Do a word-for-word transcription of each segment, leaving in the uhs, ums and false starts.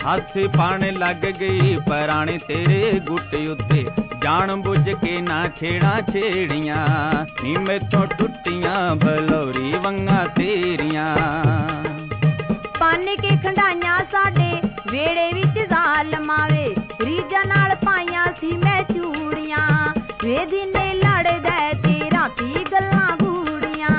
हासे पाने लग गई पराने तेरे गुट उत्ते जान बुझ के ना छेड़ा छेड़ियां नी मैथों टुटियां बलौरी वंगा तेरियां पाने के खंडाइयां साडे वेड़े विच ज़ालमां वे रीजा नाल पाइयां सी मैं चूड़ियां वे दिने लड़दा ते राती गल्लां गूड़ियां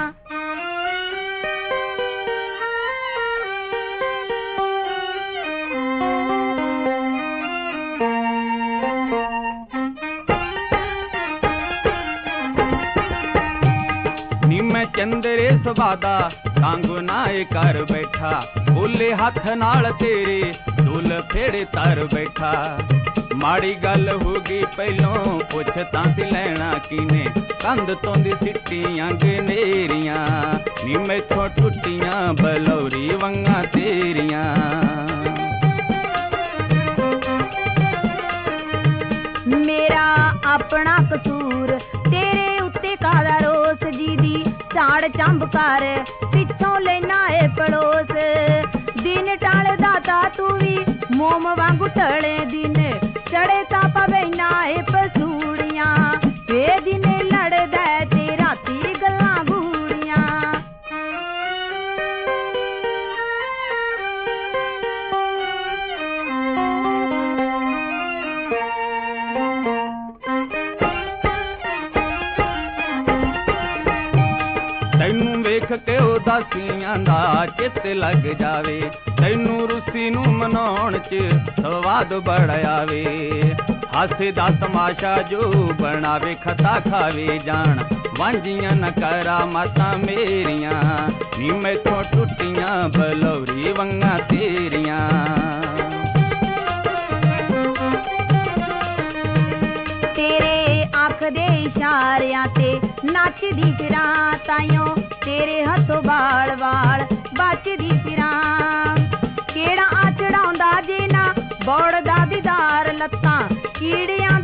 नी मैं चंदरे सवादा कांगू नाए कर बैठा बोले हथ नाल तेरे दुल फेड़े तर बैठा माड़ी गल होगी पहलों पुछ तां सी लैना कीने कंध तों दी सिट्टियां गनेरियां नी मैथों टुटियां बलौरी वंगा तेरियां मेरा अपना कसूर तेरे उत्ते कादा रोस जी दी झाड़ चंब कर पिछों लेना है पड़ोस दिन टाल दाता तू भी मोम वांगू टले दिन चढ़े ता पवैना है पसूड़ियां वे दिन लड़दा ते राती गल्लां गूड़ियां तैनू वेख के उदासियां दा चित लग जावे तैनू रुसी नू मनाउण च स्वाद बड़ा आवे हासे दा तमाशा जो बनावे खता खावे जान वांझियां न करा माता मेरियां नी मैथों टुटियां बलौरी वंगा तेरियां तेरे आँख दे इशारियां ते नचदी फिरां ताइयों तेरे हथों बाल वाल बचदी फिरां केड़ा आ चढ़ाउंदा जे ना बौड़दा दीदार लत्तां कीड़ियां